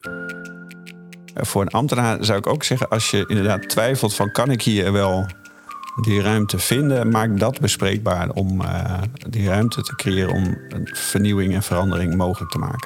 Voor een ambtenaar zou ik ook zeggen, als je inderdaad twijfelt van kan ik hier wel die ruimte vinden, maak dat bespreekbaar om die ruimte te creëren om een vernieuwing en verandering mogelijk te maken.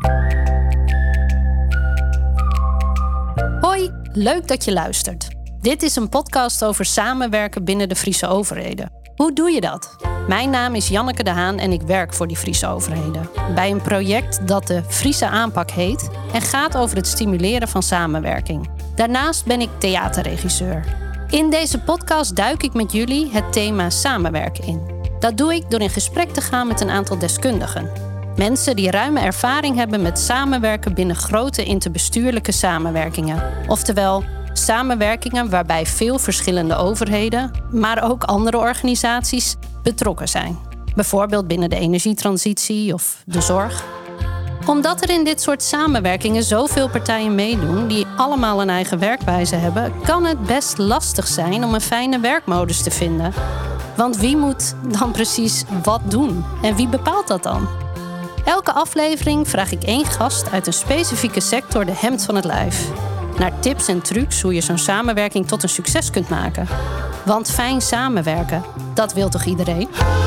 Hoi, leuk dat je luistert. Dit is een podcast over samenwerken binnen de Friese overheden. Hoe doe je dat? Mijn naam is Janneke de Haan en ik werk voor die Friese overheden. Bij een project dat de Friese aanpak heet en gaat over het stimuleren van samenwerking. Daarnaast ben ik theaterregisseur. In deze podcast duik ik met jullie het thema samenwerken in. Dat doe ik door in gesprek te gaan met een aantal deskundigen. Mensen die ruime ervaring hebben met samenwerken binnen grote interbestuurlijke samenwerkingen. Oftewel, samenwerkingen waarbij veel verschillende overheden, maar ook andere organisaties betrokken zijn. Bijvoorbeeld binnen de energietransitie of de zorg. Omdat er in dit soort samenwerkingen zoveel partijen meedoen die allemaal een eigen werkwijze hebben, kan het best lastig zijn om een fijne werkmodus te vinden. Want wie moet dan precies wat doen? En wie bepaalt dat dan? Elke aflevering vraag ik 1 gast uit een specifieke sector de hemd van het lijf. Naar tips en trucs hoe je zo'n samenwerking tot een succes kunt maken. Want fijn samenwerken, dat wil toch iedereen?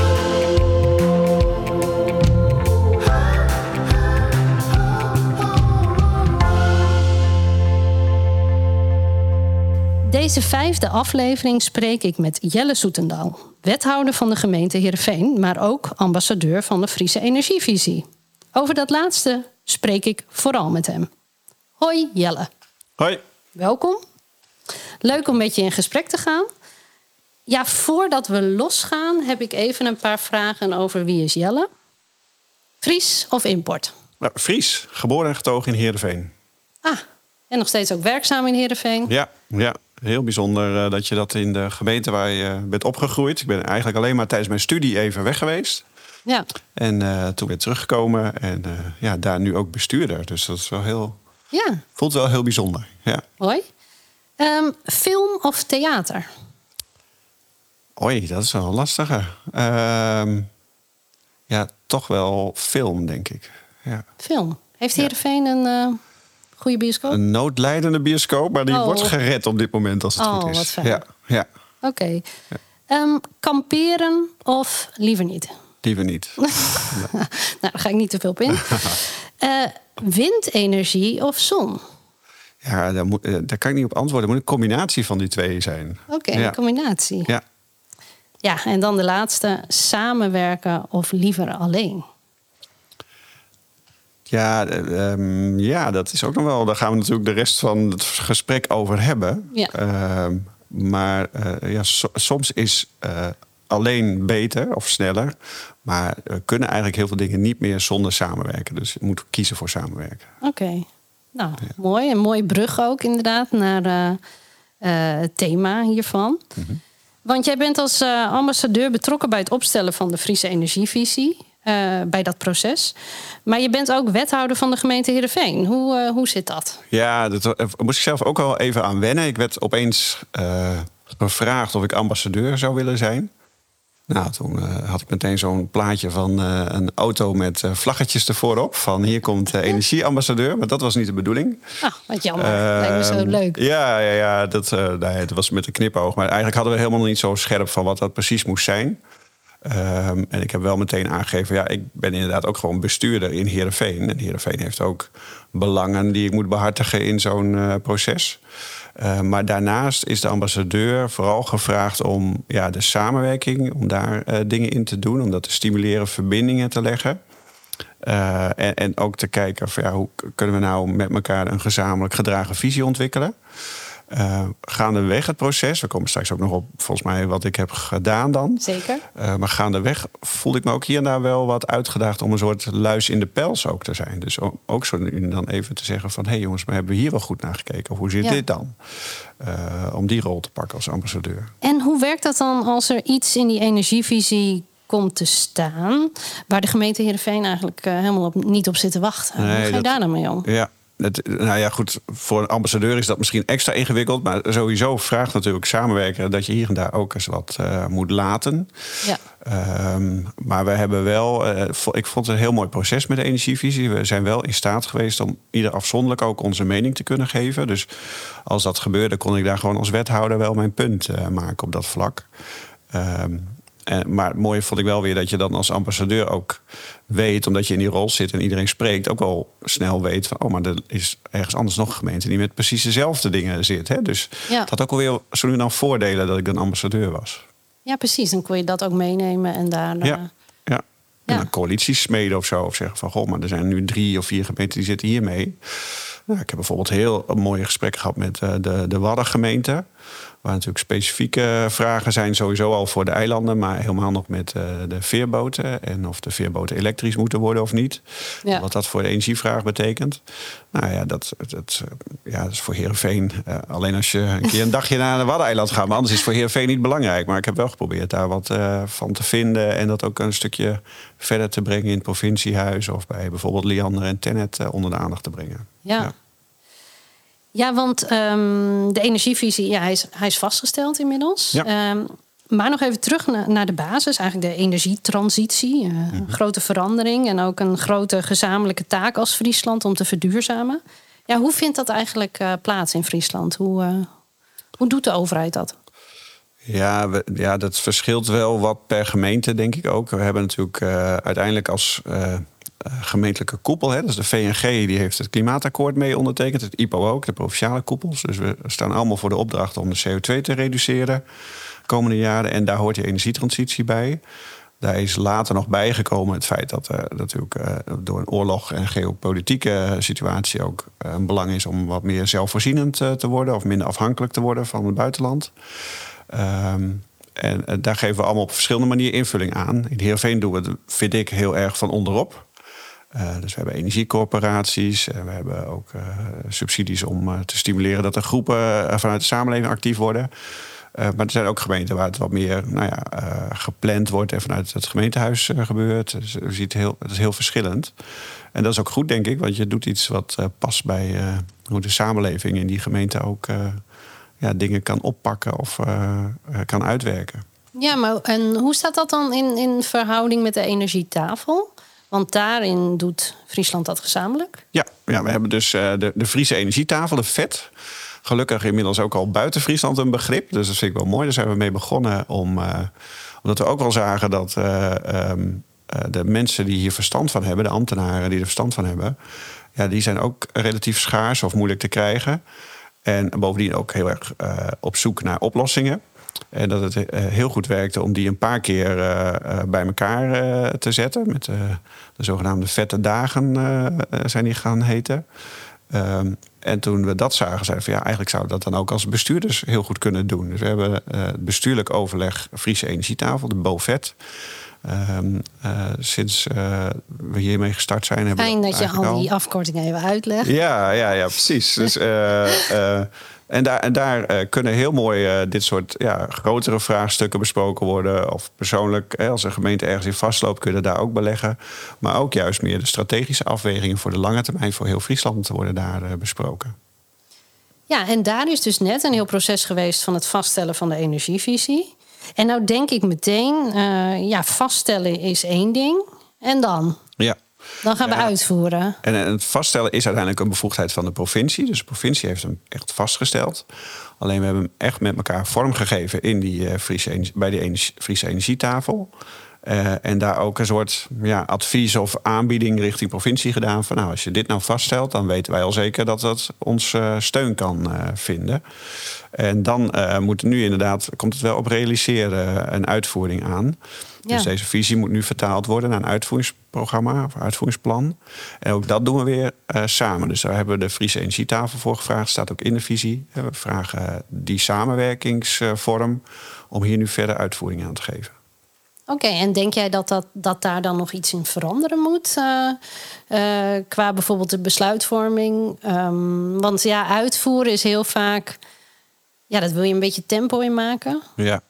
Deze 5e aflevering spreek ik met Jelle Soetendaal, wethouder van de gemeente Heerenveen, maar ook ambassadeur van de Friese Energievisie. Over dat laatste spreek ik vooral met hem. Hoi Jelle. Hoi. Welkom. Leuk om met je in gesprek te gaan. Ja, voordat we losgaan heb ik even een paar vragen over wie is Jelle. Fries of import? Nou, Fries, geboren en getogen in Heerenveen. Ah, en nog steeds ook werkzaam in Heerenveen? Ja. Heel bijzonder dat je dat in de gemeente waar je bent opgegroeid. Ik ben eigenlijk alleen maar tijdens mijn studie even weg geweest. Ja. En toen weer teruggekomen en daar nu ook bestuurder. Dus dat is wel heel... Ja. Voelt wel heel bijzonder, ja. Hoi. Film of theater? Oei, dat is wel een lastige. Toch wel film, denk ik. Ja. Film. Heeft Heerenveen een goede bioscoop? Een noodlijdende bioscoop, maar die wordt gered op dit moment als het goed is. Wat fijn. Ja. Oké. Ja. Kamperen of liever niet? Liever niet. Nou, daar ga ik niet te veel op in. Windenergie of zon? Ja, daar kan ik niet op antwoorden. Het moet een combinatie van die twee zijn. Oké, een combinatie. Ja. Ja, en dan de laatste. Samenwerken of liever alleen? Ja, dat is ook nog wel... Daar gaan we natuurlijk de rest van het gesprek over hebben. Ja. Soms is alleen beter of sneller. Maar we kunnen eigenlijk heel veel dingen niet meer zonder samenwerken. Dus je moet kiezen voor samenwerken. Oké. Nou, mooi. Een mooie brug ook inderdaad naar het thema hiervan. Mm-hmm. Want jij bent als ambassadeur betrokken bij het opstellen van de Friese Energievisie. Bij dat proces. Maar je bent ook wethouder van de gemeente Heerenveen. Hoe zit dat? Ja, daar moest ik zelf ook al even aan wennen. Ik werd opeens gevraagd of ik ambassadeur zou willen zijn. Nou, toen had ik meteen zo'n plaatje van een auto met vlaggetjes ervoor op. Van hier komt energieambassadeur. Maar dat was niet de bedoeling. Ah, wat jammer. Lijkt me zo leuk. Ja. Dat was met een knipoog. Maar eigenlijk hadden we helemaal niet zo scherp van wat dat precies moest zijn. En ik heb wel meteen aangegeven... ik ben inderdaad ook gewoon bestuurder in Heerenveen. En Heerenveen heeft ook belangen die ik moet behartigen in zo'n proces. Maar daarnaast is de ambassadeur vooral gevraagd om de samenwerking... om daar dingen in te doen, om dat te stimuleren, verbindingen te leggen. En ook te kijken van, hoe kunnen we nou met elkaar een gezamenlijk gedragen visie ontwikkelen... gaandeweg het proces, we komen straks ook nog op volgens mij wat ik heb gedaan dan. Zeker. Maar gaandeweg voelde ik me ook hier en daar wel wat uitgedaagd om een soort luis in de pels ook te zijn. Dus ook zo nu dan even te zeggen van, jongens, maar hebben we hier wel goed naar gekeken? Of hoe zit dit dan? Om die rol te pakken als ambassadeur. En hoe werkt dat dan als er iets in die energievisie komt te staan waar de gemeente Heerenveen eigenlijk helemaal niet op zit te wachten? Hoe ga je daar dan mee om? Ja. Goed, voor een ambassadeur is dat misschien extra ingewikkeld. Maar sowieso vraagt natuurlijk samenwerken dat je hier en daar ook eens wat moet laten. Ja. Maar we hebben wel, ik vond het een heel mooi proces met de energievisie. We zijn wel in staat geweest om ieder afzonderlijk ook onze mening te kunnen geven. Dus als dat gebeurde, kon ik daar gewoon als wethouder wel mijn punt maken op dat vlak. Maar het mooie vond ik wel weer dat je dan als ambassadeur ook weet, omdat je in die rol zit en iedereen spreekt, ook al snel weet van, maar er is ergens anders nog een gemeente die met precies dezelfde dingen zit. Hè? Dus het had ook alweer zo nu dan voordelen dat ik dan ambassadeur was. Ja, precies. Dan kon je dat ook meenemen en daar... En dan coalities smeden of zo. Of zeggen van, goh, maar er zijn nu 3 of 4 gemeenten die zitten hiermee. Nou, ik heb bijvoorbeeld heel mooie gesprekken gehad met de Waddengemeente. Waar natuurlijk specifieke vragen zijn sowieso al voor de eilanden. Maar helemaal nog met de veerboten. En of de veerboten elektrisch moeten worden of niet. Ja. Wat dat voor de energievraag betekent. Nou ja, dat is voor Heerenveen. Alleen als je een keer een dagje naar een Waddeneiland gaat. Maar anders is het voor Heerenveen niet belangrijk. Maar ik heb wel geprobeerd daar wat van te vinden. En dat ook een stukje verder te brengen in het provinciehuis. Of bij bijvoorbeeld Liander en Tennet onder de aandacht te brengen. Ja, want de energievisie, hij is vastgesteld inmiddels. Ja. Maar nog even terug naar de basis. Eigenlijk de energietransitie. Een grote verandering en ook een grote gezamenlijke taak als Friesland om te verduurzamen. Ja, hoe vindt dat eigenlijk plaats in Friesland? Hoe doet de overheid dat? Ja, dat verschilt wel wat per gemeente, denk ik ook. We hebben natuurlijk uiteindelijk als gemeentelijke koepel, hè, dus de VNG, die heeft het klimaatakkoord mee ondertekend. Het IPO ook, de provinciale koepels. Dus we staan allemaal voor de opdracht om de CO2 te reduceren de komende jaren. En daar hoort die energietransitie bij. Daar is later nog bijgekomen het feit dat natuurlijk door een oorlog en geopolitieke situatie ook een belang is om wat meer zelfvoorzienend te worden of minder afhankelijk te worden van het buitenland. En daar geven we allemaal op verschillende manieren invulling aan. In Heerenveen doen we het, vind ik, heel erg van onderop. Dus we hebben energiecorporaties. We hebben ook subsidies om te stimuleren dat er groepen vanuit de samenleving actief worden. Maar er zijn ook gemeenten waar het wat meer gepland wordt en vanuit het gemeentehuis gebeurt. Dus je ziet het is heel verschillend. En dat is ook goed, denk ik, want je doet iets wat past bij hoe de samenleving in die gemeente ook dingen kan oppakken of kan uitwerken. Ja, maar en hoe staat dat dan in verhouding met de energietafel? Want daarin doet Friesland dat gezamenlijk? Ja, we hebben dus de Friese energietafel, de VET. Gelukkig inmiddels ook al buiten Friesland een begrip. Dus dat vind ik wel mooi. Daar zijn we mee begonnen omdat we ook wel zagen dat de mensen die hier verstand van hebben, de ambtenaren die er verstand van hebben, die zijn ook relatief schaars of moeilijk te krijgen. En bovendien ook heel erg op zoek naar oplossingen. En dat het heel goed werkte om die een paar keer bij elkaar te zetten. Met de zogenaamde vette dagen zijn die gaan heten. En toen we dat zagen, zeiden we eigenlijk zouden we dat dan ook als bestuurders heel goed kunnen doen. Dus we hebben het bestuurlijk overleg Friese Energietafel, de BOVET. Sinds we hiermee gestart zijn. Fijn dat je al die afkortingen even uitlegt. Ja, precies. Dus, en daar kunnen heel mooi dit soort grotere vraagstukken besproken worden. Of persoonlijk, als een gemeente ergens in vastloopt, kunnen daar ook beleggen. Maar ook juist meer de strategische afwegingen voor de lange termijn voor heel Friesland worden daar besproken. Ja, en daar is dus net een heel proces geweest van het vaststellen van de energievisie. En nou denk ik meteen, vaststellen is één ding. En dan? Ja. Dan gaan we uitvoeren. En het vaststellen is uiteindelijk een bevoegdheid van de provincie. Dus de provincie heeft hem echt vastgesteld. Alleen we hebben hem echt met elkaar vormgegeven in bij de Friese Energietafel. En daar ook een soort advies of aanbieding richting provincie gedaan. Van als je dit nou vaststelt, dan weten wij al zeker dat dat ons steun kan vinden. En dan komt het wel op realiseren en uitvoering aan. Ja. Dus deze visie moet nu vertaald worden naar een uitvoeringsprogramma of uitvoeringsplan. En ook dat doen we weer samen. Dus daar hebben we de Friese Energietafel voor gevraagd. Staat ook in de visie. We vragen die samenwerkingsvorm om hier nu verder uitvoering aan te geven. Oké, en denk jij dat daar dan nog iets in veranderen moet? Qua bijvoorbeeld de besluitvorming? Want uitvoeren is heel vaak, dat wil je een beetje tempo in maken. Ja.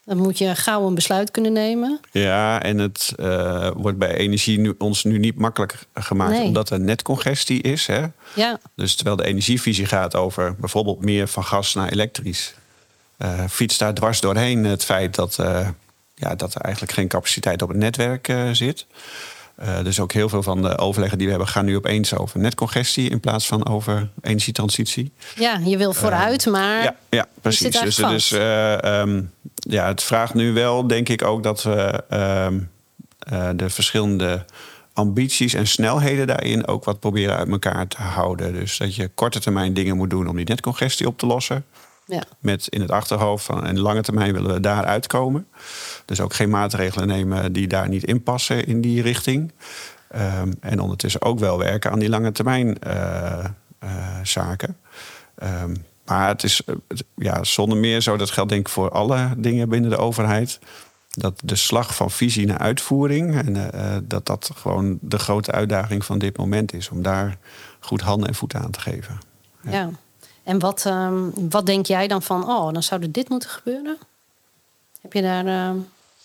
Dan moet je gauw een besluit kunnen nemen. Ja, en het wordt bij energie ons nu niet makkelijk gemaakt... omdat er netcongestie is. Hè? Ja. Dus terwijl de energievisie gaat over bijvoorbeeld meer van gas naar elektrisch... fietst daar dwars doorheen het feit dat er eigenlijk geen capaciteit op het netwerk zit. Dus ook heel veel van de overleggen die we hebben... gaan nu opeens over netcongestie in plaats van over energietransitie. Ja, je wil vooruit, maar... Ja, precies. Dus het vraagt nu wel, denk ik ook... dat we de verschillende ambities en snelheden daarin... ook wat proberen uit elkaar te houden. Dus dat je korte termijn dingen moet doen om die netcongestie op te lossen... Ja. Met in het achterhoofd van in de lange termijn willen we daar uitkomen. Dus ook geen maatregelen nemen die daar niet in passen in die richting. En ondertussen ook wel werken aan die lange termijn zaken. Maar het is zonder meer zo, dat geldt denk ik voor alle dingen binnen de overheid... dat de slag van visie naar uitvoering... en dat gewoon de grote uitdaging van dit moment is... om daar goed handen en voeten aan te geven. Ja. En wat denk jij dan van... dan zou er dit moeten gebeuren? Heb je daar...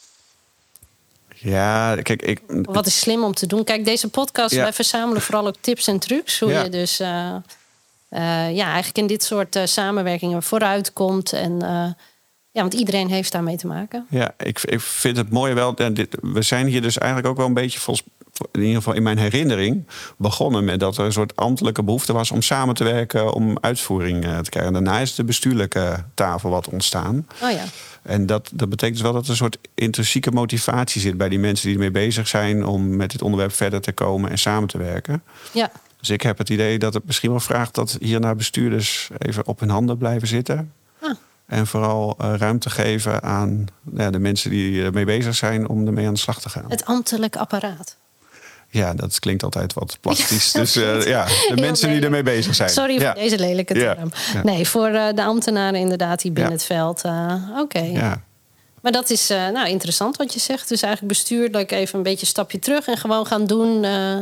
Ja, kijk... Wat is slim om te doen? Kijk, deze podcast... wij verzamelen vooral ook tips en trucs... hoe je dus eigenlijk in dit soort samenwerkingen vooruit komt. En, want iedereen heeft daarmee te maken. Ja, ik vind het mooi wel... we zijn hier dus eigenlijk ook wel een beetje... in ieder geval in mijn herinnering begonnen met dat er een soort ambtelijke behoefte was om samen te werken om uitvoering te krijgen. En daarna is de bestuurlijke tafel wat ontstaan. Oh ja. En dat betekent dus wel dat er een soort intrinsieke motivatie zit bij die mensen die ermee bezig zijn om met dit onderwerp verder te komen en samen te werken. Ja. Dus ik heb het idee dat het misschien wel vraagt dat hierna bestuurders even op hun handen blijven zitten. En vooral ruimte geven aan de mensen die ermee bezig zijn om ermee aan de slag te gaan. Het ambtelijk apparaat. Ja, dat klinkt altijd wat plastisch. Dus de mensen die ermee bezig zijn. Sorry voor deze lelijke term. Ja. Nee, voor de ambtenaren inderdaad die binnen het veld. Oké. Ja. Maar dat is interessant wat je zegt. Dus eigenlijk bestuurlijk even een beetje een stapje terug... en gewoon gaan doen.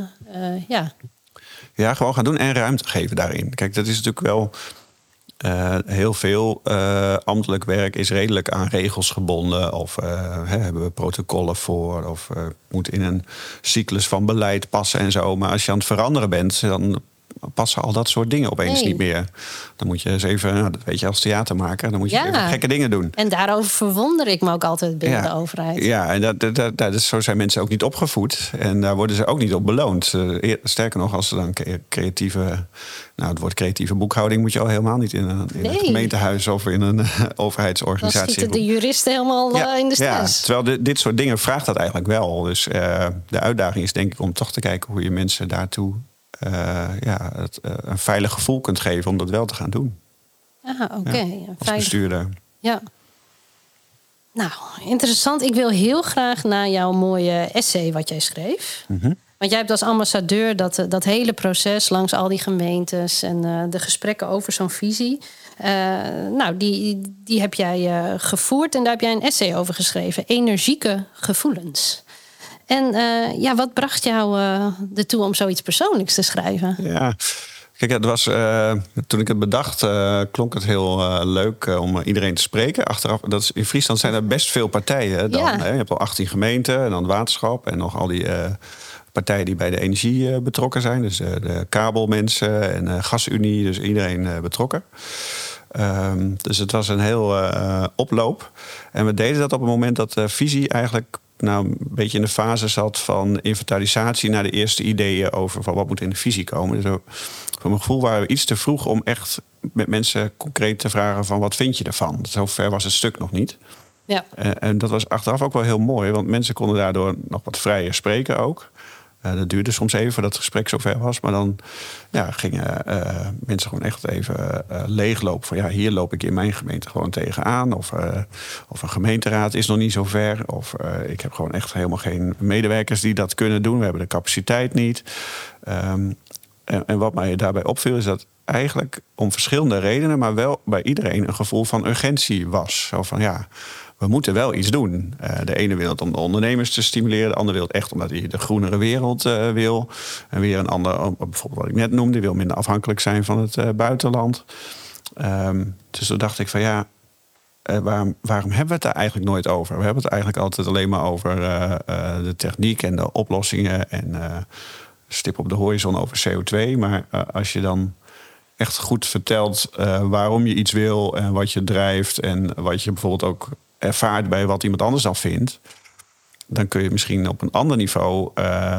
Ja, gewoon gaan doen en ruimte geven daarin. Kijk, dat is natuurlijk wel... heel veel ambtelijk werk is redelijk aan regels gebonden. Of hebben we protocollen voor. Of moet in een cyclus van beleid passen en zo. Maar als je aan het veranderen bent, dan passen al dat soort dingen opeens niet meer. Dan moet je eens even, dat weet je als theatermaker... dan moet je even gekke dingen doen. En daarover verwonder ik me ook altijd binnen de overheid. Ja, en zo zijn mensen ook niet opgevoed. En daar worden ze ook niet op beloond. Sterker nog, als ze dan creatieve... het woord creatieve boekhouding moet je al helemaal niet in een gemeentehuis... of in een overheidsorganisatie. Dan schieten de juristen helemaal in de stress. Ja, terwijl dit soort dingen vraagt dat eigenlijk wel. Dus de uitdaging is denk ik om toch te kijken... hoe je mensen daartoe een veilig gevoel kunt geven om dat wel te gaan doen. Oké. Als bestuurder. Ja. Nou, interessant. Ik wil heel graag naar jouw mooie essay wat jij schreef. Mm-hmm. Want jij hebt als ambassadeur dat hele proces langs al die gemeentes... en de gesprekken over zo'n visie... die heb jij gevoerd en daar heb jij een essay over geschreven. Energieke gevoelens. En wat bracht jou ertoe om zoiets persoonlijks te schrijven? Ja, kijk, het was, toen ik het bedacht, klonk het heel leuk om iedereen te spreken. Achteraf, in Friesland zijn er best veel partijen. Dan, je hebt al 18 gemeenten en dan het waterschap en nog al die partijen die bij de energie betrokken zijn. Dus de kabelmensen en Gasunie, dus iedereen betrokken. Dus het was een heel oploop. En we deden dat op het moment dat de visie eigenlijk... een beetje in de fase zat van inventarisatie... naar de eerste ideeën over van wat moet in de visie komen. Dus voor mijn gevoel waren we iets te vroeg om echt met mensen concreet te vragen... van wat vind je ervan? Zover was het stuk nog niet. Ja. En dat was achteraf ook wel heel mooi... want mensen konden daardoor nog wat vrijer spreken ook. Dat duurde soms even voordat het gesprek zover was. Maar dan gingen mensen gewoon echt even leeglopen. Van hier loop ik in mijn gemeente gewoon tegenaan. Of een gemeenteraad is nog niet zo ver. Of ik heb gewoon echt helemaal geen medewerkers die dat kunnen doen. We hebben de capaciteit niet. En wat mij daarbij opviel is dat eigenlijk om verschillende redenen... maar wel bij iedereen een gevoel van urgentie was. Zo van we moeten wel iets doen. De ene wil het om de ondernemers te stimuleren. De andere wil het echt omdat hij de groenere wereld wil. En weer een ander, bijvoorbeeld wat ik net noemde... wil minder afhankelijk zijn van het buitenland. Dus toen dacht ik van waarom hebben we het daar eigenlijk nooit over? We hebben het eigenlijk altijd alleen maar over de techniek en de oplossingen en stip op de horizon over CO2. Maar als je dan echt goed vertelt waarom je iets wil en wat je drijft en wat je bijvoorbeeld ook ervaart bij wat iemand anders dan vindt, dan kun je misschien op een ander niveau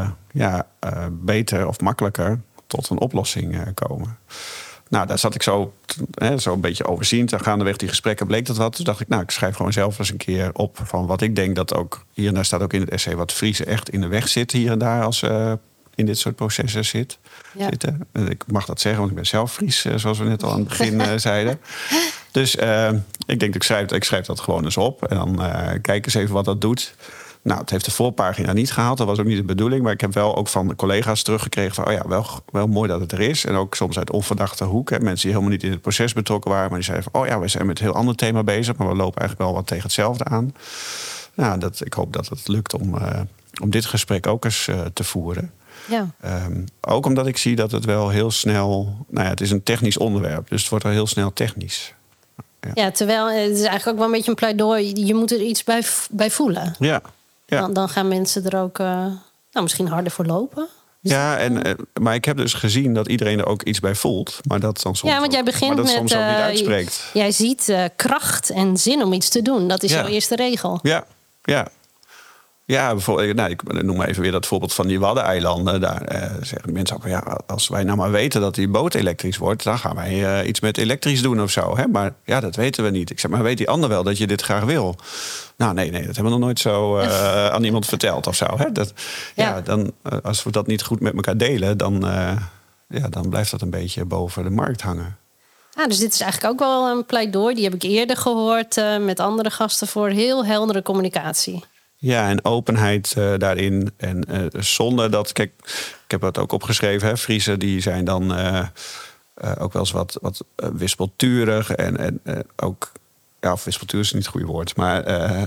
beter of makkelijker tot een oplossing komen. Nou, daar zat ik zo een beetje overziend. En gaandeweg die gesprekken bleek dat wat. Toen dacht ik, ik schrijf gewoon zelf eens een keer op van wat ik denk dat ook hier en daar staat ook in het essay wat Friese echt in de weg zit hier en daar als in dit soort processen zitten. Ik mag dat zeggen, want ik ben zelf Fries, zoals we net al aan het begin zeiden. Dus ik denk, ik schrijf dat gewoon eens op en dan kijk eens even wat dat doet. Nou, het heeft de voorpagina niet gehaald. Dat was ook niet de bedoeling. Maar ik heb wel ook van de collega's teruggekregen van wel mooi dat het er is. En ook soms uit onverdachte hoek. Hè. Mensen die helemaal niet in het proces betrokken waren. Maar die zeiden van, we zijn met een heel ander thema bezig. Maar we lopen eigenlijk wel wat tegen hetzelfde aan. Nou, ik hoop dat het lukt om dit gesprek ook eens te voeren. Ja. Ook omdat ik zie dat het wel heel snel... het is een technisch onderwerp. Dus het wordt wel heel snel technisch. Ja, terwijl het is eigenlijk ook wel een beetje een pleidooi. Je moet er iets bij voelen. Ja. Dan gaan mensen er ook misschien harder voor lopen. Ja, maar ik heb dus gezien dat iedereen er ook iets bij voelt. Maar dat dan soms, want jij begint met soms ook niet uitspreekt. Jij ziet kracht en zin om iets te doen. Dat is jouw eerste regel. Ja, bijvoorbeeld, ik noem maar even weer dat voorbeeld van die Waddeneilanden. Daar zeggen mensen ook van, als wij nou maar weten dat die boot elektrisch wordt, dan gaan wij iets met elektrisch doen of zo. Hè? Maar dat weten we niet. Ik zeg, maar weet die ander wel dat je dit graag wil? Nou, nee, dat hebben we nog nooit zo aan iemand verteld of zo. Hè? Dan, als we dat niet goed met elkaar delen, dan blijft dat een beetje boven de markt hangen. Dus dit is eigenlijk ook wel een pleidooi. Die heb ik eerder gehoord met andere gasten voor heel heldere communicatie. Ja, en openheid daarin. En zonder dat... Kijk, ik heb het ook opgeschreven. Hè, Friesen die zijn dan ook wel eens wat wispelturig. En ook... Ja, of wispelturig is niet het goede woord. Maar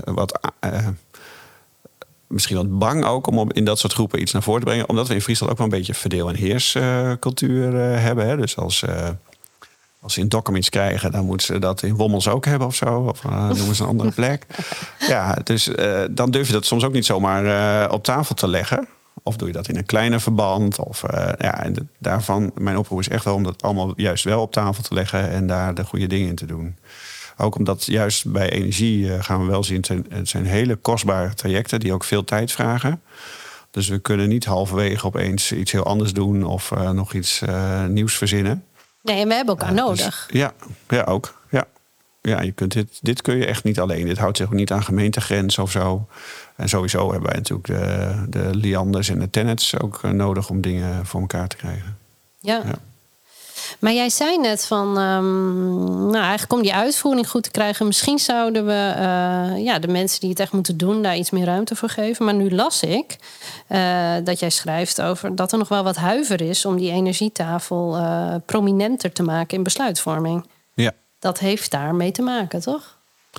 misschien wat bang ook om in dat soort groepen iets naar voren te brengen. Omdat we in Friesland ook wel een beetje verdeel- en heerscultuur hebben. Hè. Dus als ze in Dokkum iets krijgen, dan moeten ze dat in Wommels ook hebben of zo. Of noemen ze een andere plek. Dus dan durf je dat soms ook niet zomaar op tafel te leggen. Of doe je dat in een kleiner verband. En daarvan, mijn oproep is echt wel om dat allemaal juist wel op tafel te leggen en daar de goede dingen in te doen. Ook omdat juist bij energie gaan we wel zien, het zijn hele kostbare trajecten die ook veel tijd vragen. Dus we kunnen niet halverwege opeens iets heel anders doen of nog iets nieuws verzinnen. Nee, en we hebben elkaar nodig. Dus, ook. Ja, je kunt dit kun je echt niet alleen. Dit houdt zich ook niet aan gemeentegrens of zo. En sowieso hebben wij natuurlijk de Lianders en de Tennets ook nodig om dingen voor elkaar te krijgen. Ja. Maar jij zei net van, eigenlijk om die uitvoering goed te krijgen, misschien zouden we de mensen die het echt moeten doen, daar iets meer ruimte voor geven. Maar nu las ik dat jij schrijft over dat er nog wel wat huiver is om die energietafel prominenter te maken in besluitvorming. Ja. Dat heeft daarmee te maken, toch?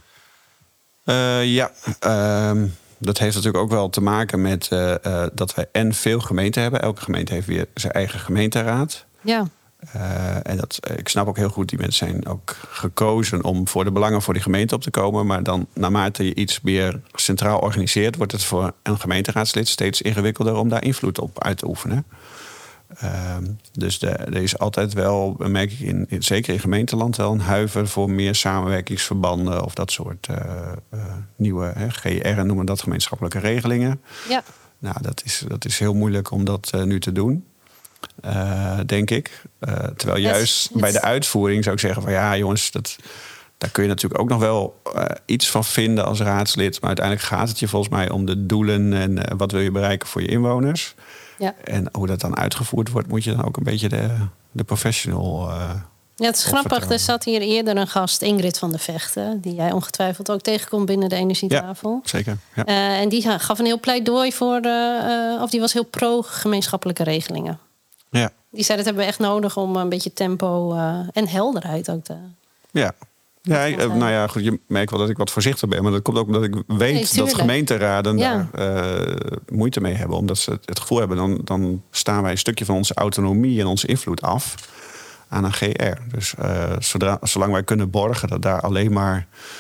Dat heeft natuurlijk ook wel te maken met dat wij veel gemeenten hebben. Elke gemeente heeft weer zijn eigen gemeenteraad. Ja. Ik snap ook heel goed, die mensen zijn ook gekozen om voor de belangen voor die gemeente op te komen. Maar dan, naarmate je iets meer centraal organiseert, wordt het voor een gemeenteraadslid steeds ingewikkelder om daar invloed op uit te oefenen. Dus er is altijd wel, merk ik zeker in gemeenteland, wel een huiver voor meer samenwerkingsverbanden of dat soort nieuwe GR noemen dat, gemeenschappelijke regelingen. Ja. Nou, dat is heel moeilijk om dat nu te doen. Denk ik. Terwijl juist bij de uitvoering zou ik zeggen van ja jongens, daar kun je natuurlijk ook nog wel iets van vinden als raadslid. Maar uiteindelijk gaat het je volgens mij om de doelen en wat wil je bereiken voor je inwoners. Ja. En hoe dat dan uitgevoerd wordt, moet je dan ook een beetje de professional. Ja, het is grappig. Er zat hier eerder een gast, Ingrid van der Vechten, die jij ongetwijfeld ook tegenkomt binnen de energietafel. Ja, zeker. Ja. En die gaf een heel pleidooi voor of die was heel pro-gemeenschappelijke regelingen. Ja. Die zei dat hebben we echt nodig om een beetje tempo en helderheid ook te. Ja. Ja, goed, je merkt wel dat ik wat voorzichtig ben. Maar dat komt ook omdat ik weet dat gemeenteraden daar moeite mee hebben. Omdat ze het gevoel hebben, dan staan wij een stukje van onze autonomie en onze invloed af aan een GR. Dus zolang wij kunnen borgen dat daar alleen maar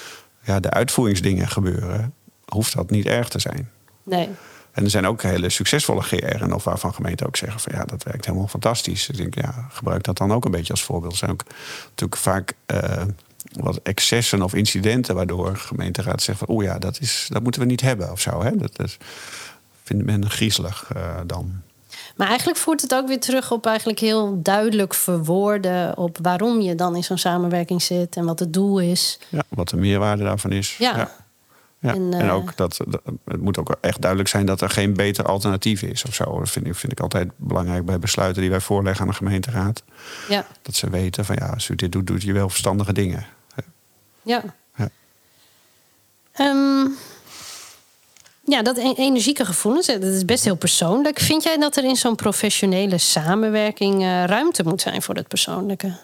de uitvoeringsdingen gebeuren, hoeft dat niet erg te zijn. Nee. En er zijn ook hele succesvolle GR'en of waarvan gemeenten ook zeggen van dat werkt helemaal fantastisch. Ik denk, gebruik dat dan ook een beetje als voorbeeld. Er zijn ook natuurlijk vaak wat excessen of incidenten waardoor gemeenteraad zegt van dat moeten we niet hebben of zo. Hè? Dat vindt men griezelig dan. Maar eigenlijk voert het ook weer terug op eigenlijk heel duidelijk verwoorden op waarom je dan in zo'n samenwerking zit en wat het doel is. Ja, wat de meerwaarde daarvan is. Ja. En ook het moet ook echt duidelijk zijn dat er geen beter alternatief is of zo. Dat vind ik altijd belangrijk bij besluiten die wij voorleggen aan de gemeenteraad. Ja. Dat ze weten van als u dit doet je wel verstandige dingen. Ja. Dat energieke gevoelens, dat is best heel persoonlijk. Vind jij dat er in zo'n professionele samenwerking ruimte moet zijn voor het persoonlijke?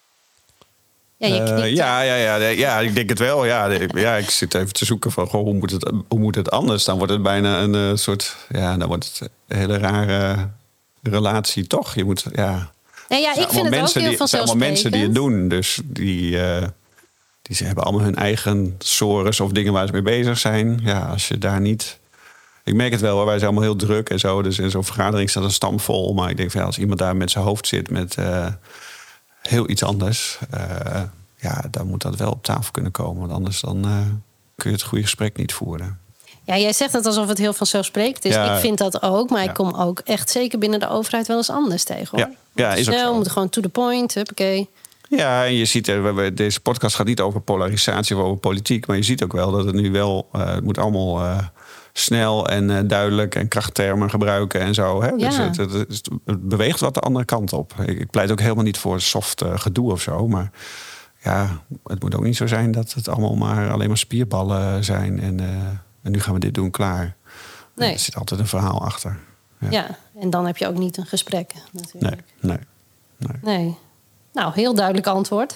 Ja, ik denk het wel. Ik zit even te zoeken van hoe moet het anders? Dan wordt het bijna een soort... dan wordt het een hele rare relatie, toch? Je moet, ik vind het ook heel vanzelfsprekend. Het zijn allemaal mensen die het doen. Dus ze hebben allemaal hun eigen sores of dingen waar ze mee bezig zijn. Ja, als je daar niet... Ik merk het wel, wij zijn allemaal heel druk en zo. Dus in zo'n vergadering staat een stam vol. Maar ik denk van als iemand daar met zijn hoofd zit met heel iets anders... dan moet dat wel op tafel kunnen komen. Want anders dan kun je het goede gesprek niet voeren. Ja, jij zegt het alsof het heel vanzelfsprekend is. Ik vind dat ook, maar ik kom ook echt zeker binnen de overheid wel eens anders tegen, hoor. Ja, is ook zo. We moeten gewoon to the point, huppakee. Ja, en je ziet, deze podcast gaat niet over polarisatie of over politiek. Maar je ziet ook wel dat het nu wel... het moet allemaal snel en duidelijk en krachttermen gebruiken en zo. Hè? Ja. Dus het beweegt wat de andere kant op. Ik pleit ook helemaal niet voor soft gedoe of zo. Maar het moet ook niet zo zijn dat het allemaal alleen maar spierballen zijn. En nu gaan we dit doen, klaar. Nee. Er zit altijd een verhaal achter. Ja, en dan heb je ook niet een gesprek natuurlijk. Nee. Nou, heel duidelijk antwoord.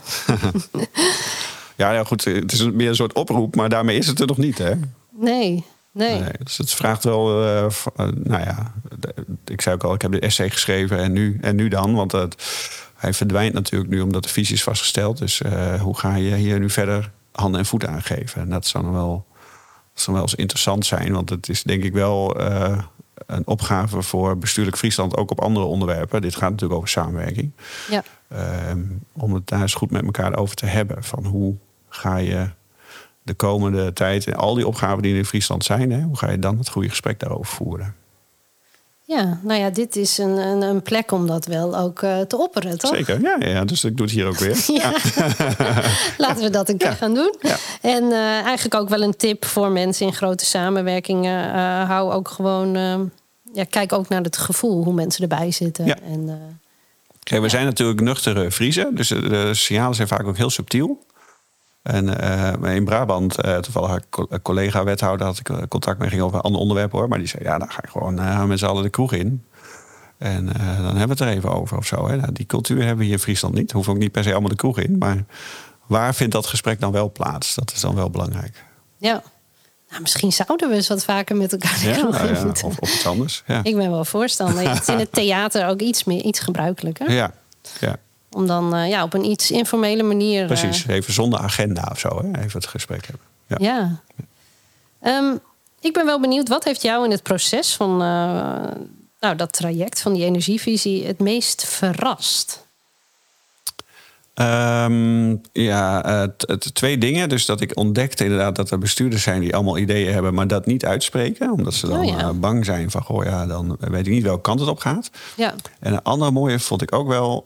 Ja, goed. Het is meer een soort oproep, maar daarmee is het er nog niet, hè? Nee. Dus het vraagt wel... ik zei ook al, ik heb de essay geschreven en nu dan. Want hij verdwijnt natuurlijk nu omdat de visie is vastgesteld. Dus hoe ga je hier nu verder handen en voeten aan geven? En dat zou wel eens interessant zijn. Want het is denk ik wel een opgave voor bestuurlijk Friesland... ook op andere onderwerpen. Dit gaat natuurlijk over samenwerking. Ja. Om het daar eens goed met elkaar over te hebben. Van hoe ga je de komende tijd... en al die opgaven die in Friesland zijn... hoe ga je dan het goede gesprek daarover voeren? Ja, dit is een plek om dat wel ook te opperen, toch? Zeker, ja, dus ik doe het hier ook weer. Ja. Laten we dat een keer gaan doen. Ja. En eigenlijk ook wel een tip voor mensen in grote samenwerkingen. Hou ook gewoon... kijk ook naar het gevoel, hoe mensen erbij zitten. Ja. En, we zijn natuurlijk nuchtere Friezen. Dus de signalen zijn vaak ook heel subtiel. En in Brabant, toevallig een collega-wethouder... had ik contact mee, ging over een ander onderwerp, hoor. Maar die zei, dan ga ik gewoon met z'n allen de kroeg in. En dan hebben we het er even over of zo. Hè. Nou, die cultuur hebben we hier in Friesland niet. Hoeven ook niet per se allemaal de kroeg in. Maar waar vindt dat gesprek dan wel plaats? Dat is dan wel belangrijk. Ja. Nou, misschien zouden we eens wat vaker met elkaar de kroeg in moeten. Of iets anders. Ja. Ik ben wel voorstander. Het is in het theater ook iets gebruikelijker. Ja. Om dan op een iets informele manier... Precies, even zonder agenda of zo. Hè? Even het gesprek hebben. Ja. Ik ben wel benieuwd, wat heeft jou in het proces van dat traject van die energievisie het meest verrast? Twee dingen. Dus dat ik ontdekte inderdaad dat er bestuurders zijn die allemaal ideeën hebben, maar dat niet uitspreken. Omdat ze dan bang zijn van, dan weet ik niet welke kant het op gaat. Ja. En een andere mooie vond ik ook wel...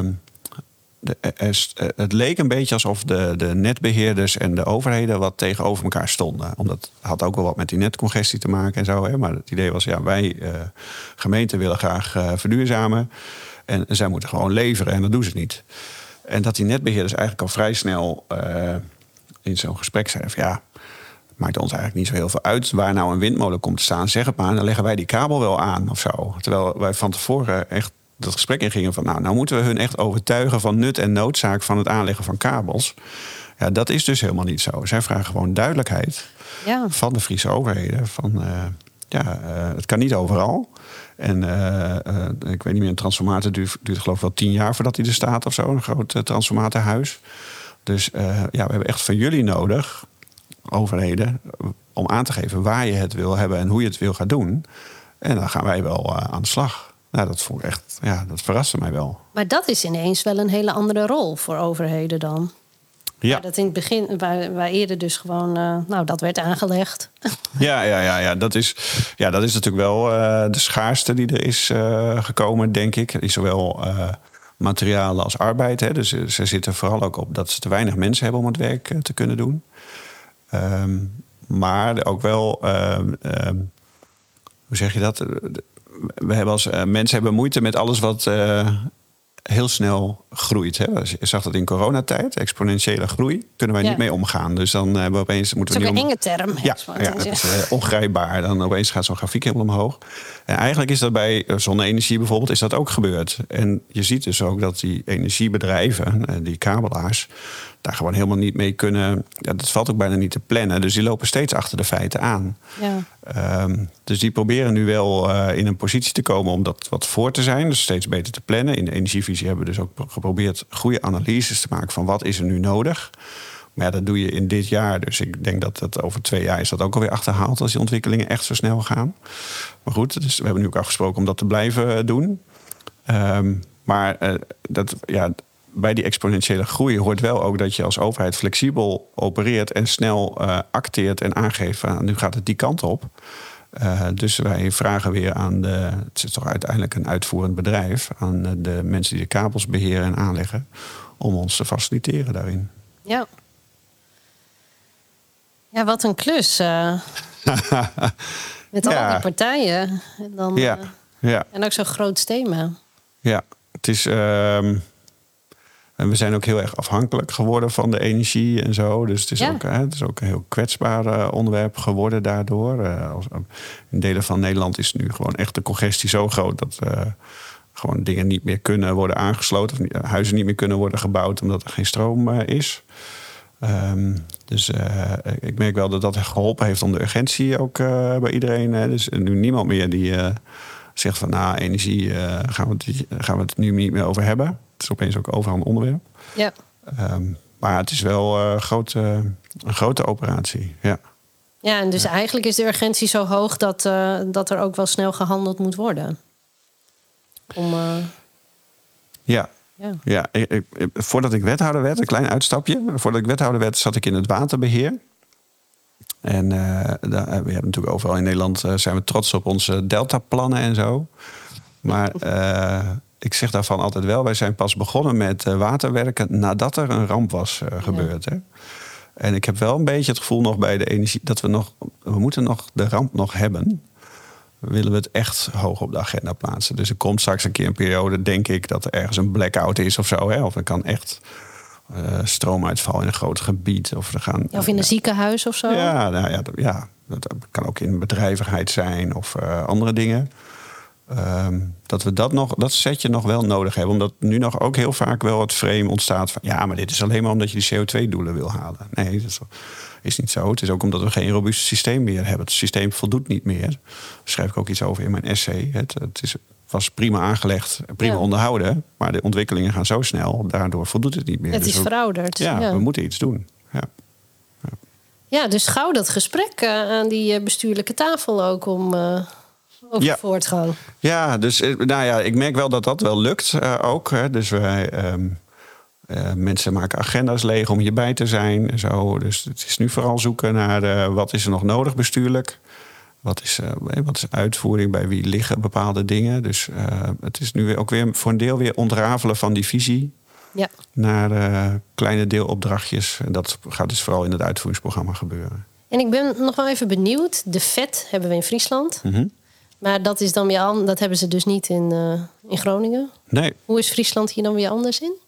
het leek een beetje alsof de netbeheerders en de overheden wat tegenover elkaar stonden. Omdat het had ook wel wat met die netcongestie te maken en zo. Hè? Maar het idee was, wij gemeenten willen graag verduurzamen. En zij moeten gewoon leveren en dat doen ze niet. En dat die netbeheerders eigenlijk al vrij snel in zo'n gesprek zeiden van het maakt ons eigenlijk niet zo heel veel uit waar nou een windmolen komt te staan. Zeg het maar, dan leggen wij die kabel wel aan of zo. Terwijl wij van tevoren echt dat gesprek ingingen van nou moeten we hun echt overtuigen van nut en noodzaak van het aanleggen van kabels. Ja, dat is dus helemaal niet zo. Zij vragen gewoon duidelijkheid van de Friese overheden. Van het kan niet overal. En ik weet niet meer, een transformator duurt geloof ik wel 10 jaar voordat hij er staat of zo. Een groot transformatorhuis. Dus we hebben echt van jullie nodig overheden om aan te geven waar je het wil hebben en hoe je het wil gaan doen. En dan gaan wij wel aan de slag. Nou, dat vond ik echt, dat verraste mij wel. Maar dat is ineens wel een hele andere rol voor overheden dan. Ja. Dat in het begin, waar eerder dus gewoon, dat werd aangelegd. Ja, dat is natuurlijk wel de schaarste die er is gekomen, denk ik. Is zowel materialen als arbeid. Hè. Dus ze zitten vooral ook op dat ze te weinig mensen hebben om het werk te kunnen doen. Maar ook wel, hoe zeg je dat? We hebben als mensen hebben moeite met alles wat heel snel groeit. Hè? Je zag dat in coronatijd, exponentiële groei, kunnen wij niet mee omgaan. Dus dan hebben we opeens... Dat is ook een enge term. Ja, dat is ongrijpbaar. Dan opeens gaat zo'n grafiek helemaal omhoog. En eigenlijk is dat bij zonne-energie bijvoorbeeld is dat ook gebeurd. En je ziet dus ook dat die energiebedrijven, die kabelaars, daar gewoon helemaal niet mee kunnen. Ja, dat valt ook bijna niet te plannen. Dus die lopen steeds achter de feiten aan. Ja. Dus die proberen nu wel in een positie te komen om dat wat voor te zijn. Dus steeds beter te plannen. In de energievisie hebben we dus ook geprobeerd goede analyses te maken van wat is er nu nodig. Maar ja, dat doe je in dit jaar. Dus ik denk dat over 2 jaar is dat ook alweer achterhaald als die ontwikkelingen echt zo snel gaan. Maar goed, dus we hebben nu ook afgesproken om dat te blijven doen. Bij die exponentiële groei hoort wel ook dat je als overheid flexibel opereert en snel acteert en aangeeft van nu gaat het die kant op. Dus wij vragen weer aan het is toch uiteindelijk een uitvoerend bedrijf, aan de mensen die de kabels beheren en aanleggen, om ons te faciliteren daarin. Ja. Ja, wat een klus. Met al die partijen. En, dan, en ook zo'n groot thema. Ja, het is... En we zijn ook heel erg afhankelijk geworden van de energie en zo. Dus het is ook een heel kwetsbaar onderwerp geworden daardoor. In delen van Nederland is nu gewoon echt de congestie zo groot dat gewoon dingen niet meer kunnen worden aangesloten. Of huizen niet meer kunnen worden gebouwd omdat er geen stroom is. Dus ik merk wel dat dat geholpen heeft om de urgentie ook bij iedereen. Dus nu niemand meer die zegt van energie gaan we het nu niet meer over hebben. Het is opeens ook overal een onderwerp. Ja. Maar het is wel een grote operatie. Ja. Ja, en dus eigenlijk is de urgentie zo hoog dat er ook wel snel gehandeld moet worden. Voordat ik wethouder werd, een klein uitstapje. Voordat ik wethouder werd, zat ik in het waterbeheer. En we hebben natuurlijk overal in Nederland zijn we trots op onze deltaplannen en zo. Maar ik zeg daarvan altijd wel, wij zijn pas begonnen met waterwerken nadat er een ramp was gebeurd. Hè? En ik heb wel een beetje het gevoel nog bij de energie dat we moeten nog de ramp nog hebben. Willen we het echt hoog op de agenda plaatsen. Dus er komt straks een keer een periode, denk ik, dat er ergens een blackout is of zo. Hè? Of er kan echt stroomuitval in een groot gebied. Of in een ziekenhuis of zo. Dat kan ook in bedrijvigheid zijn of andere dingen. Dat we dat setje nog wel nodig hebben. Omdat nu nog ook heel vaak wel het frame ontstaat van maar dit is alleen maar omdat je die CO2-doelen wil halen. Nee, dat is niet zo. Het is ook omdat we geen robuust systeem meer hebben. Het systeem voldoet niet meer. Daar schrijf ik ook iets over in mijn essay. Het was prima aangelegd, prima onderhouden. Maar de ontwikkelingen gaan zo snel. Daardoor voldoet het niet meer. Het is verouderd. Ja, we moeten iets doen. Ja, dus gauw dat gesprek aan die bestuurlijke tafel ook om... over voortgang. Ja, dus ik merk wel dat dat wel lukt ook. Hè. Dus wij mensen maken agenda's leeg om hierbij te zijn en zo. Dus het is nu vooral zoeken naar wat is er nog nodig bestuurlijk. Wat is uitvoering, bij wie liggen bepaalde dingen. Dus het is nu ook weer voor een deel weer ontrafelen van die visie. Ja. Naar kleine deelopdrachtjes. En dat gaat dus vooral in het uitvoeringsprogramma gebeuren. En ik ben nog wel even benieuwd. De VET hebben we in Friesland. Mm-hmm. Maar dat is dan weer dat hebben ze dus niet in Groningen. Nee. Hoe is Friesland hier dan weer anders in?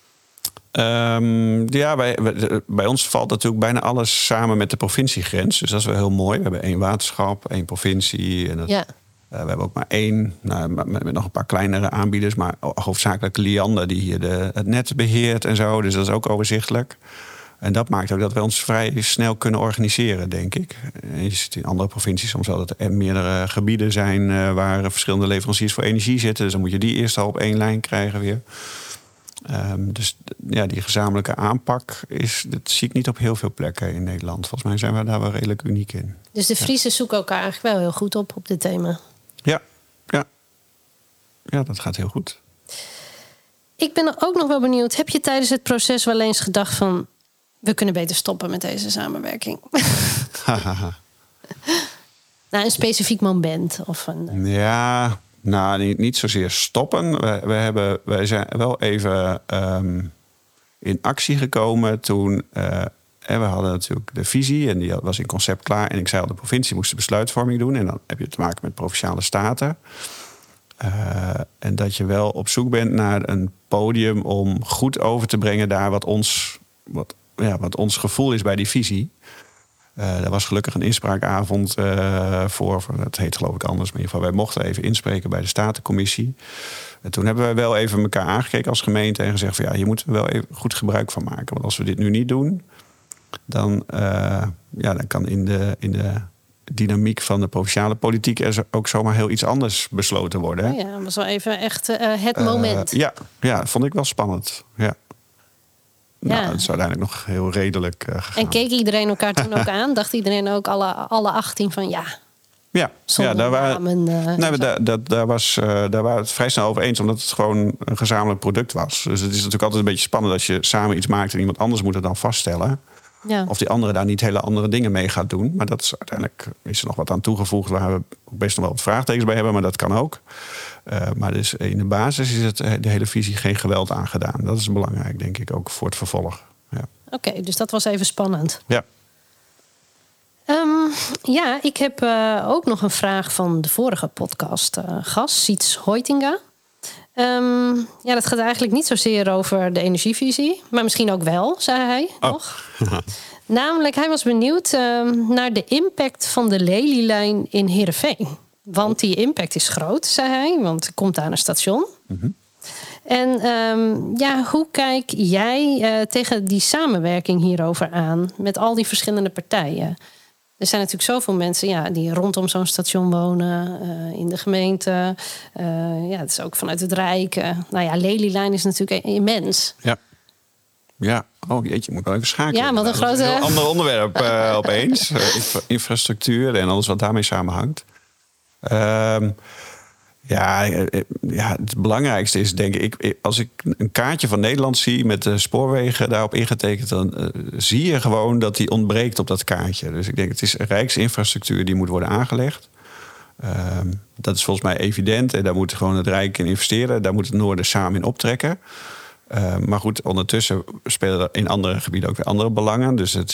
Bij ons valt natuurlijk bijna alles samen met de provinciegrens. Dus dat is wel heel mooi. We hebben 1 waterschap, 1 provincie. En we hebben ook maar 1, met nog een paar kleinere aanbieders. Maar hoofdzakelijk Liander die hier het net beheert en zo. Dus dat is ook overzichtelijk. En dat maakt ook dat we ons vrij snel kunnen organiseren, denk ik. Je ziet in andere provincies soms wel dat er meerdere gebieden zijn waar verschillende leveranciers voor energie zitten. Dus dan moet je die eerst al op 1 lijn krijgen weer. Dus die gezamenlijke aanpak dat zie ik niet op heel veel plekken in Nederland. Volgens mij zijn we daar wel redelijk uniek in. Dus de Friezen zoeken elkaar eigenlijk wel heel goed op dit thema. Ja, dat gaat heel goed. Ik ben ook nog wel benieuwd. Heb je tijdens het proces wel eens gedacht van... we kunnen beter stoppen met deze samenwerking? Nou, een specifiek moment? Of een... Ja, niet zozeer stoppen. Wij zijn wel even in actie gekomen toen... we hadden natuurlijk de visie en die was in concept klaar. En ik zei al, de provincie moest de besluitvorming doen. En dan heb je te maken met provinciale staten. En dat je wel op zoek bent naar een podium om goed over te brengen daar wat ons gevoel is bij die visie. Er was gelukkig een inspraakavond voor, dat heet geloof ik anders, maar in ieder geval wij mochten even inspreken bij de Statencommissie. En toen hebben wij wel even elkaar aangekeken als gemeente en gezegd van hier moeten we wel even goed gebruik van maken. Want als we dit nu niet doen, dan kan in de dynamiek van de provinciale politiek er ook zomaar heel iets anders besloten worden. Ja, dat was wel even echt het moment. Ja, vond ik wel spannend. Ja. Nou, het is uiteindelijk nog heel redelijk gegaan. En keek iedereen elkaar toen ook aan? Dacht iedereen ook, alle 18 van daar waren we het vrij snel over eens, omdat het gewoon een gezamenlijk product was. Dus het is natuurlijk altijd een beetje spannend als je samen iets maakt en iemand anders moet het dan vaststellen. Ja. Of die andere daar niet hele andere dingen mee gaat doen. Maar dat is uiteindelijk is er nog wat aan toegevoegd waar we best nog wel wat vraagtekens bij hebben, maar dat kan ook. Maar dus in de basis is het de hele visie geen geweld aangedaan. Dat is belangrijk, denk ik, ook voor het vervolg. Ja. Oké, dus dat was even spannend. Ja. Ik heb ook nog een vraag van de vorige podcastgast, Siets Hoitinga. Dat gaat eigenlijk niet zozeer over de energievisie, maar misschien ook wel, zei hij nog. Namelijk, hij was benieuwd naar de impact van de Lelylijn in Heerenveen. Want die impact is groot, zei hij, want er komt daar een station. Mm-hmm. En hoe kijk jij tegen die samenwerking hierover aan met al die verschillende partijen? Er zijn natuurlijk zoveel mensen die rondom zo'n station wonen, in de gemeente. Het is ook vanuit het Rijk. Lelylijn is natuurlijk immens. Ja, oh jeetje, moet wel even schakelen. Ja, wat een grote... een heel ander onderwerp opeens. Infrastructuur en alles wat daarmee samenhangt. Het belangrijkste is, denk ik, als ik een kaartje van Nederland zie met de spoorwegen daarop ingetekend, dan zie je gewoon dat die ontbreekt op dat kaartje. Dus ik denk, het is rijksinfrastructuur die moet worden aangelegd. Dat is volgens mij evident en daar moet gewoon het Rijk in investeren. Daar moet het Noorden samen in optrekken. Maar goed, ondertussen spelen er in andere gebieden ook weer andere belangen. Dus het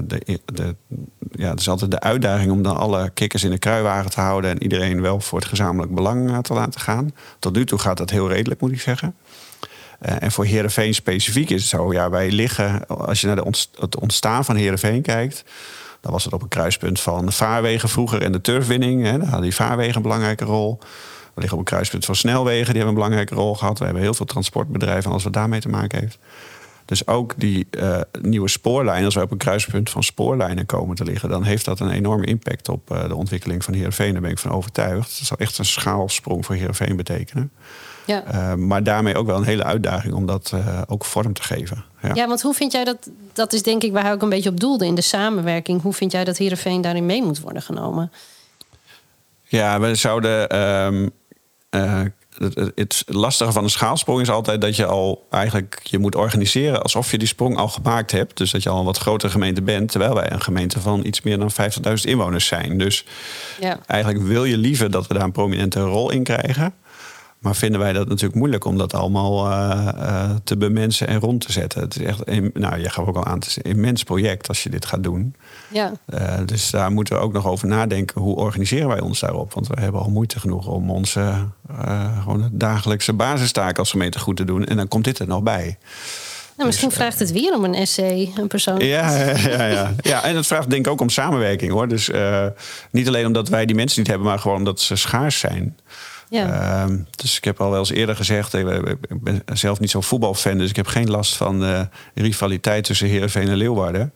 is altijd de uitdaging om dan alle kikkers in de kruiwagen te houden en iedereen wel voor het gezamenlijk belang te laten gaan. Tot nu toe gaat dat heel redelijk, moet ik zeggen. En voor Heerenveen specifiek is het zo. Ja, wij liggen, als je naar het ontstaan van Heerenveen kijkt, dan was het op een kruispunt van de vaarwegen vroeger en de turfwinning. Daar hadden die vaarwegen een belangrijke rol. We liggen op een kruispunt van snelwegen, die hebben een belangrijke rol gehad. We hebben heel veel transportbedrijven en alles wat daarmee te maken heeft. Dus ook die nieuwe spoorlijn, als wij op een kruispunt van spoorlijnen komen te liggen, dan heeft dat een enorme impact op de ontwikkeling van Heerenveen. Daar ben ik van overtuigd. Dat zal echt een schaalsprong voor Heerenveen betekenen. Ja. Maar daarmee ook wel een hele uitdaging om dat ook vorm te geven. Ja, want hoe vind jij dat is denk ik waar hij ook een beetje op doelde in de samenwerking. Hoe vind jij dat Heerenveen daarin mee moet worden genomen? Ja, we zouden... Het lastige van een schaalsprong is altijd dat je moet organiseren alsof je die sprong al gemaakt hebt. Dus dat je al een wat grotere gemeente bent, terwijl wij een gemeente van iets meer dan 50.000 inwoners zijn. Dus eigenlijk wil je liever dat we daar een prominente rol in krijgen. Maar vinden wij dat natuurlijk moeilijk om dat allemaal te bemensen en rond te zetten. Het is echt, je gaf ook al aan, het is een immens project als je dit gaat doen. Ja. Dus daar moeten we ook nog over nadenken. Hoe organiseren wij ons daarop? Want we hebben al moeite genoeg om onze gewoon dagelijkse basistaak als gemeente goed te doen. En dan komt dit er nog bij. Misschien vraagt het weer om een essay, een persoon. Ja, en het vraagt denk ik ook om samenwerking, hoor. Dus niet alleen omdat wij die mensen niet hebben, maar gewoon omdat ze schaars zijn. Ja. Dus ik heb al wel eens eerder gezegd, ik ben zelf niet zo'n voetbalfan, dus ik heb geen last van de rivaliteit tussen Heerenveen en Leeuwarden.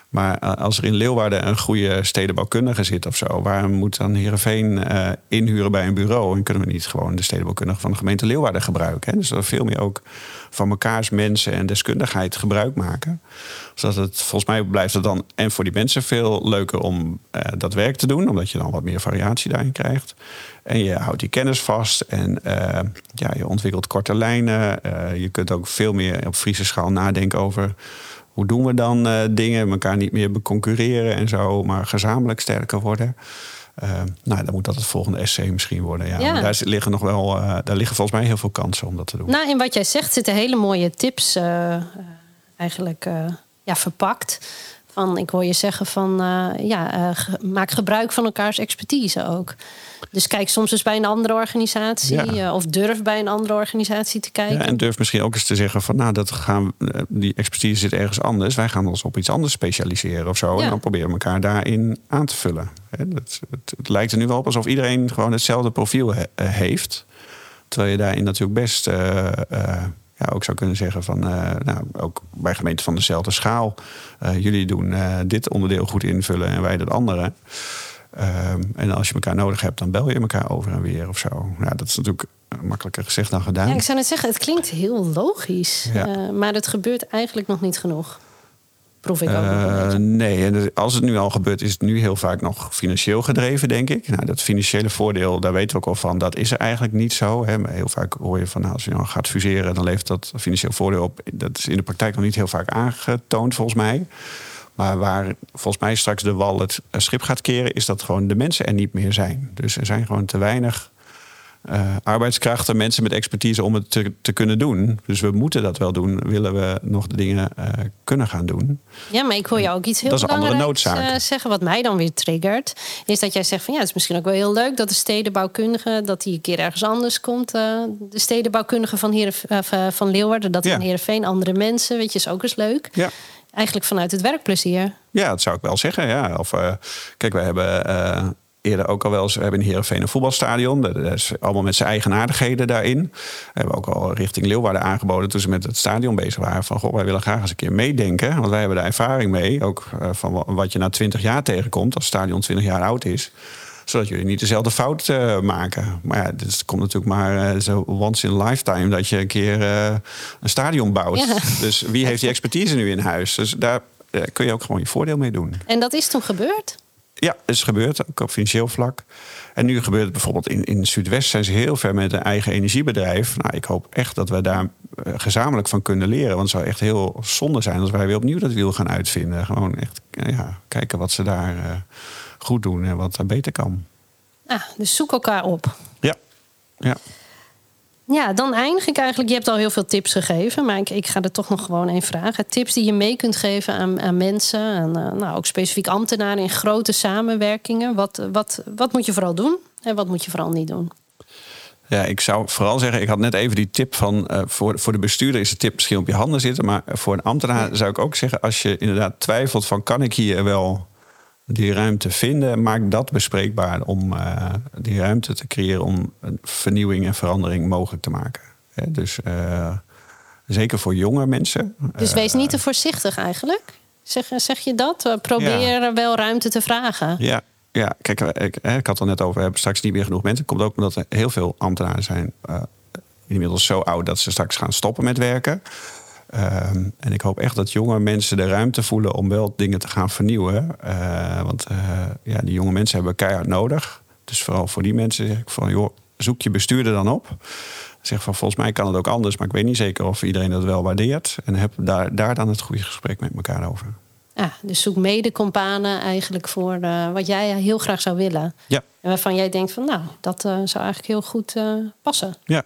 Maar als er in Leeuwarden een goede stedenbouwkundige zit of zo, waarom moet dan Heerenveen inhuren bij een bureau? En kunnen we niet gewoon de stedenbouwkundige van de gemeente Leeuwarden gebruiken? Hè? Dus dat we veel meer ook van mekaars mensen en deskundigheid gebruik maken. Zodat het, volgens mij blijft het dan en voor die mensen veel leuker om dat werk te doen, omdat je dan wat meer variatie daarin krijgt. En je houdt die kennis vast en je ontwikkelt korte lijnen. Je kunt ook veel meer op Friese schaal nadenken over hoe doen we dan dingen, elkaar niet meer concurreren en zo, maar gezamenlijk sterker worden. Dan moet dat het volgende SC misschien worden. Ja. Ja. Daar liggen volgens mij heel veel kansen om dat te doen. Nou, in wat jij zegt zitten hele mooie tips verpakt. Ik hoor je zeggen maak gebruik van elkaars expertise ook. Dus kijk soms eens bij een andere organisatie. Of durf bij een andere organisatie te kijken. Ja, en durf misschien ook eens te zeggen van die expertise zit ergens anders. Wij gaan ons op iets anders specialiseren of zo. Ja. En dan proberen we elkaar daarin aan te vullen. Het lijkt er nu wel op alsof iedereen gewoon hetzelfde profiel heeft. Terwijl je daarin natuurlijk best ook zou kunnen zeggen van ook bij gemeenten van dezelfde schaal. Jullie doen dit onderdeel goed invullen en wij dat andere. En als je elkaar nodig hebt, dan bel je elkaar over en weer of zo. Ja, dat is natuurlijk makkelijker gezegd dan gedaan. Ja, ik zou net zeggen, het klinkt heel logisch. Ja. Maar het gebeurt eigenlijk nog niet genoeg. Proef ik ook nog nee, en als het nu al gebeurt, is het nu heel vaak nog financieel gedreven, denk ik. Nou, dat financiële voordeel, daar weten we ook al van, dat is er eigenlijk niet zo. Hè. Maar heel vaak hoor je van, als je nou gaat fuseren, dan levert dat financieel voordeel op. Dat is in de praktijk nog niet heel vaak aangetoond, volgens mij. Maar waar volgens mij straks de wal het schip gaat keren, is dat gewoon de mensen er niet meer zijn. Dus er zijn gewoon te weinig arbeidskrachten, mensen met expertise om het te kunnen doen. Dus we moeten dat wel doen, willen we nog de dingen kunnen gaan doen. Ja, maar ik hoor jou ook iets heel belangrijks zeggen, wat mij dan weer triggert. Is dat jij zegt van het is misschien ook wel heel leuk dat de stedenbouwkundige, dat die een keer ergens anders komt. De stedenbouwkundige van Leeuwarden, dat in Heerenveen andere mensen, weet je, is ook eens leuk. Ja. Eigenlijk vanuit het werkplezier. Ja, dat zou ik wel zeggen. Ja. Of kijk, wij hebben eerder ook al wel eens, we hebben in Heerenveen een voetbalstadion. Dat is allemaal met zijn eigenaardigheden daarin. We hebben ook al richting Leeuwarden aangeboden toen ze met het stadion bezig waren. Van wij willen graag eens een keer meedenken. Want wij hebben daar ervaring mee. Ook van wat je na 20 jaar tegenkomt als het stadion 20 jaar oud is. Zodat jullie niet dezelfde fout maken. Maar ja, dit komt natuurlijk maar zo once in a lifetime dat je een keer een stadion bouwt. Ja. Dus wie heeft die expertise nu in huis? Dus daar kun je ook gewoon je voordeel mee doen. En dat is toen gebeurd? Ja, het is gebeurd, ook op financieel vlak. En nu gebeurt het bijvoorbeeld in Zuidwest zijn ze heel ver met een eigen energiebedrijf. Nou, ik hoop echt dat we daar gezamenlijk van kunnen leren. Want het zou echt heel zonde zijn als wij weer opnieuw dat wiel gaan uitvinden. Gewoon echt kijken wat ze daar goed doen en wat er beter kan. Dus zoek elkaar op. Ja. Ja, dan eindig ik eigenlijk. Je hebt al heel veel tips gegeven, maar ik ga er toch nog gewoon één vragen. Tips die je mee kunt geven aan mensen, en ook specifiek ambtenaren in grote samenwerkingen. Wat moet je vooral doen en wat moet je vooral niet doen? Ja, ik zou vooral zeggen, ik had net even die tip van voor de bestuurder is de tip misschien op je handen zitten, maar voor een ambtenaar zou ik ook zeggen, als je inderdaad twijfelt van kan ik hier wel die ruimte vinden, maak dat bespreekbaar om die ruimte te creëren om vernieuwing en verandering mogelijk te maken. Dus zeker voor jonge mensen. Dus wees niet te voorzichtig eigenlijk? Zeg je dat? Probeer wel ruimte te vragen. Ja, kijk, ik had het al net over, we hebben straks niet meer genoeg mensen. Dat komt ook omdat er heel veel ambtenaren zijn inmiddels zo oud dat ze straks gaan stoppen met werken. En ik hoop echt dat jonge mensen de ruimte voelen om wel dingen te gaan vernieuwen. Want die jonge mensen hebben keihard nodig. Dus vooral voor die mensen zeg ik van, zoek je bestuurder dan op. Zeg van, volgens mij kan het ook anders, maar ik weet niet zeker of iedereen dat wel waardeert. En heb daar dan het goede gesprek met elkaar over. Dus zoek mede-companen eigenlijk voor wat jij heel graag zou willen. Ja. En waarvan jij denkt van, dat zou eigenlijk heel goed passen. Ja.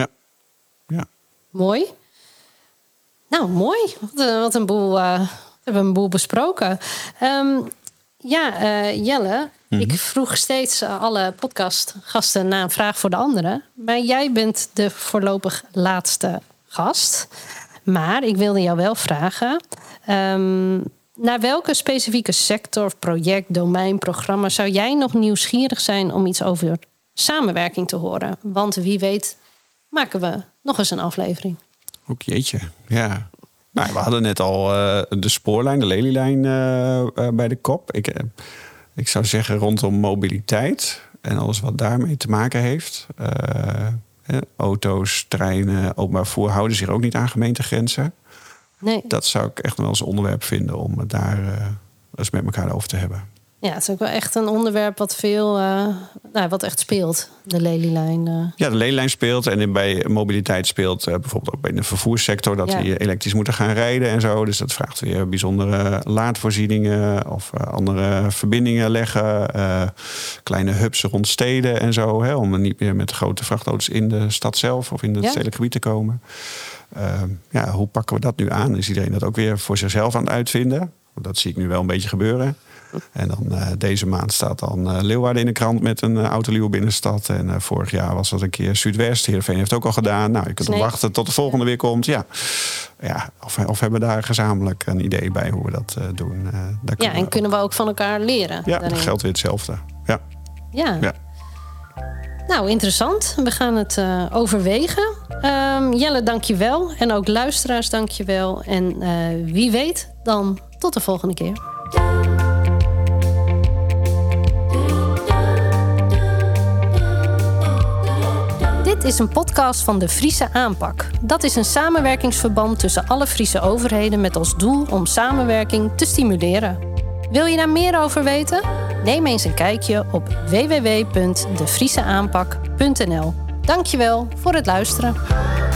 Mooi. Nou, mooi. Wat een boel. We hebben een boel besproken. Jelle, ik vroeg steeds alle podcastgasten naar een vraag voor de anderen. Maar jij bent de voorlopig laatste gast. Maar ik wilde jou wel vragen, naar welke specifieke sector, project, domein, programma zou jij nog nieuwsgierig zijn om iets over samenwerking te horen? Want wie weet maken we nog eens een aflevering. Ook jeetje, ja. Nou, we hadden net al de spoorlijn, de lelielijn bij de kop. Ik zou zeggen rondom mobiliteit en alles wat daarmee te maken heeft. Auto's, treinen, openbaar vervoer houden zich ook niet aan gemeentegrenzen. Nee. Dat zou ik echt nog wel eens een onderwerp vinden om het daar eens met elkaar over te hebben. Ja, het is ook wel echt een onderwerp wat wat echt speelt, de lelielijn. Ja, de lelielijn speelt en bij mobiliteit speelt bijvoorbeeld ook bij de vervoerssector dat die elektrisch moeten gaan rijden en zo. Dus dat vraagt weer bijzondere laadvoorzieningen of andere verbindingen leggen. Kleine hubs rond steden en zo, om niet meer met grote vrachtauto's in de stad zelf of in het stedelijk gebied te komen. Hoe pakken we dat nu aan? Is iedereen dat ook weer voor zichzelf aan het uitvinden? Dat zie ik nu wel een beetje gebeuren. En dan deze maand staat dan Leeuwarden in de krant met een autoluw binnenstad. En vorig jaar was dat een keer Zuidwest. Heerenveen heeft het ook al gedaan. Nou, je kunt wachten tot de volgende weer komt. Of hebben we daar gezamenlijk een idee bij hoe we dat doen. Kunnen we ook van elkaar leren? Ja, dat geldt weer hetzelfde. Ja. Nou, interessant. We gaan het overwegen. Jelle, dank je wel. En ook luisteraars, dank je wel. En wie weet, dan tot de volgende keer. Dit is een podcast van de Friese Aanpak. Dat is een samenwerkingsverband tussen alle Friese overheden met als doel om samenwerking te stimuleren. Wil je daar meer over weten? Neem eens een kijkje op www.defrieseaanpak.nl. Dankjewel voor het luisteren.